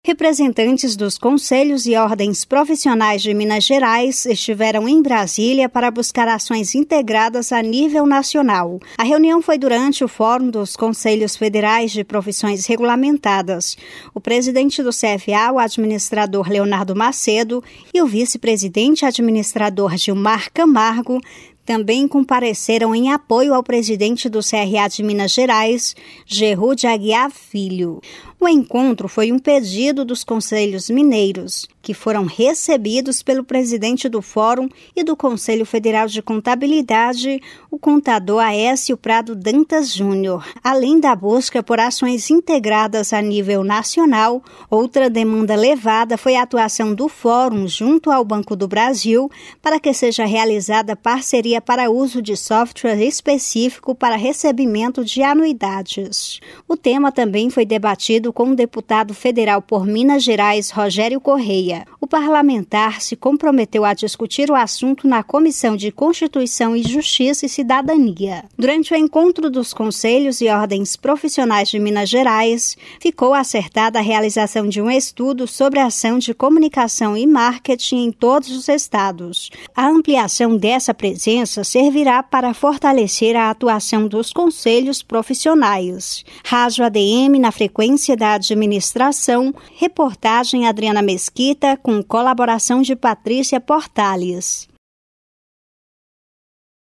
Representantes dos conselhos e ordens profissionais de Minas Gerais estiveram em Brasília para buscar ações integradas a nível nacional. A reunião foi durante o Fórum dos Conselhos Federais de Profissões Regulamentadas. O presidente do CFA, o administrador Leonardo Macedo, e o vice-presidente administrador Gilmar Camargo também compareceram em apoio ao presidente do CRA de Minas Gerais, Gerrude Aguiar Filho. O encontro foi um pedido dos conselhos mineiros, que foram recebidos pelo presidente do Fórum e do Conselho Federal de Contabilidade, o contador Aécio Prado Dantas Júnior. Além da busca por ações integradas a nível nacional, outra demanda levada foi a atuação do Fórum junto ao Banco do Brasil para que seja realizada parceria para uso de software específico para recebimento de anuidades. O tema também foi debatido com o deputado federal por Minas Gerais, Rogério Correia. O parlamentar se comprometeu a discutir o assunto na Comissão de Constituição e Justiça e Cidadania. Durante o encontro dos conselhos e ordens profissionais de Minas Gerais, ficou acertada a realização de um estudo sobre a ação de comunicação e marketing em todos os estados. A ampliação dessa presença servirá para fortalecer a atuação dos conselhos profissionais. Rádio ADM na frequência da administração, reportagem Adriana Mesquita com colaboração de Patrícia Portales.